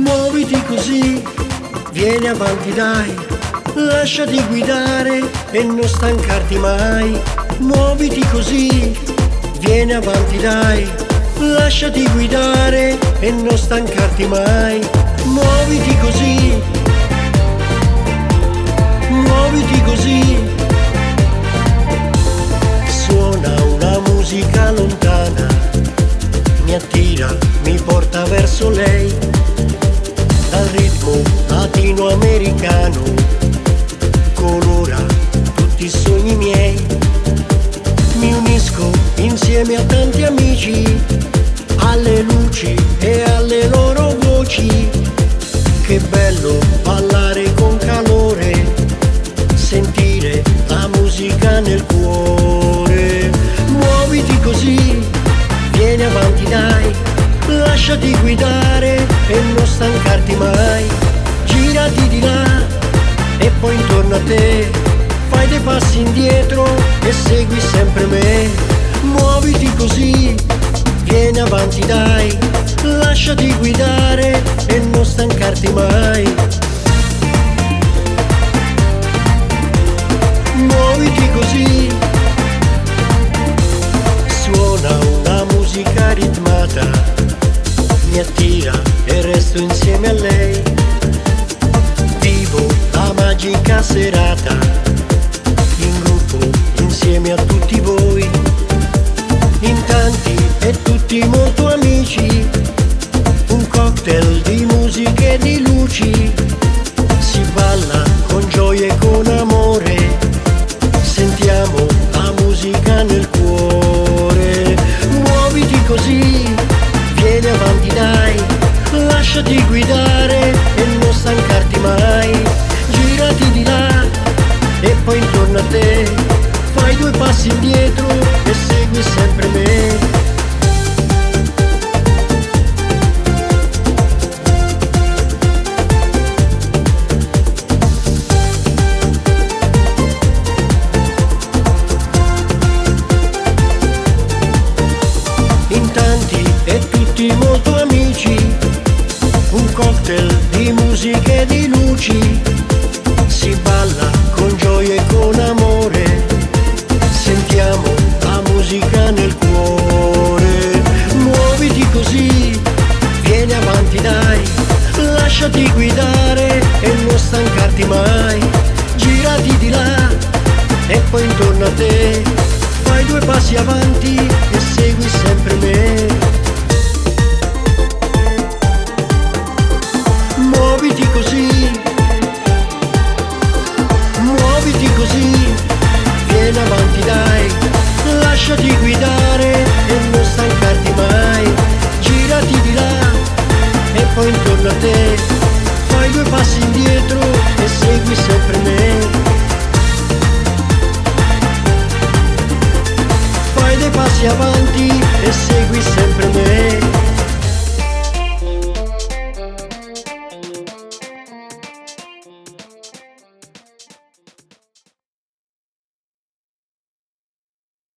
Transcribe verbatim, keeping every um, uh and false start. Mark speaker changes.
Speaker 1: Muoviti così, vieni avanti dai, lasciati guidare e non stancarti mai. Muoviti così, vieni avanti dai, lasciati guidare e non stancarti mai. Muoviti così, muoviti così. Suona una musica lontana, mi attira, mi porta verso lei. Dal ritmo latinoamericano colora tutti i sogni miei. Mi unisco insieme a tanti amici, alle luci e alle loro voci. Che bello ballare con calore, sentire la musica nel cuore. Muoviti così, vieni avanti dai, lasciati guidare e non stancarti mai. Girati di là e poi intorno a te, fai dei passi indietro e segui sempre me. Muoviti così, vieni avanti dai, lasciati guidare e non stancarti mai. Muoviti così. Suona una musica ritmata, mi attira e resto insieme a lei. Vivo la magica serata, in gruppo insieme a tutti voi. In tanti e tutti molto amici, un cocktail di musiche e di luci. Si balla con gioia e con amore, sentiamo la musica nel cuore. Muoviti così, vieni avanti dai, lasciati guidare e non stancarti mai. Girati di là e poi intorno a te, fai due passi indietro e segui sempre me. In tanti e tutti molto amici, un cocktail di musiche e di luci. Si balla con gioia e con amore, sentiamo la musica nel cuore. Muoviti così, vieni avanti dai, lasciati guidare e non stancarti mai. Girati di là e poi intorno a te, fai due passi avanti e segui sempre me. Muoviti così, muoviti così, vieni avanti dai, lasciati guidare e non stancarti mai. Girati di là e poi intorno a te, fai due passi indietro e segui sempre me. Fai dei passi avanti e segui sempre me.